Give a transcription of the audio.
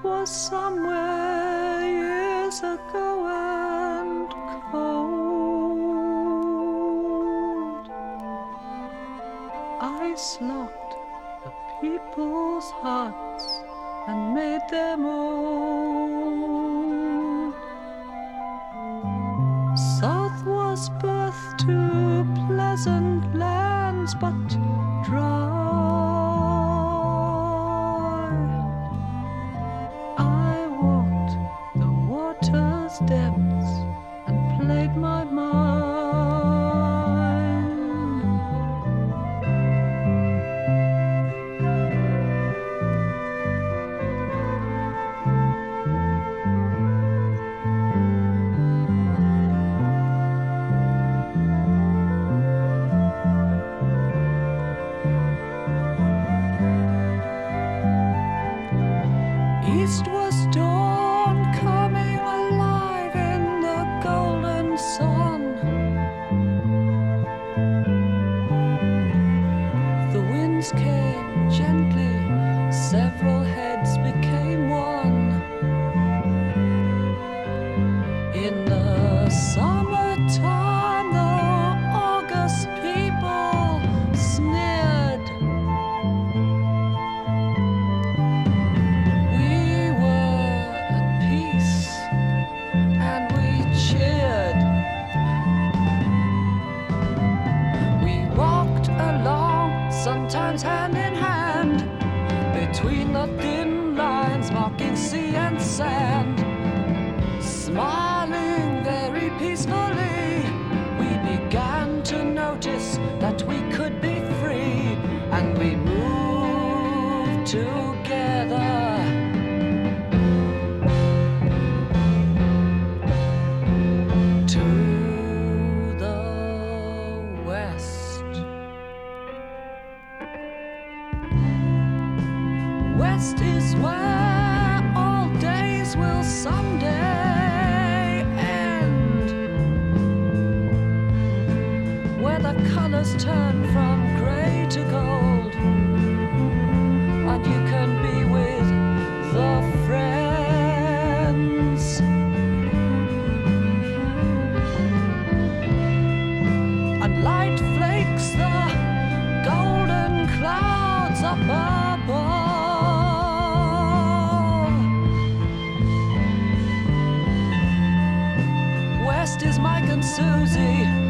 was somewhere years ago and cold. Ice locked the people's hearts and made them old. South was birth to pleasant lands, but dry. I walked the water's depths and played my mind. East was dawn coming alive in the golden sun. The winds came gently, several heads became one. In the summertime, the August people sneered. Sometimes hand in hand, between the thin lines marking sea and sand. Smiling very peacefully, we began to notice that we could be free, and we moved together. West is where all days will someday end, where the colors turn from gray to gold, and you can be with the friends. And light flakes the golden clouds up above. West is Mike and Susie.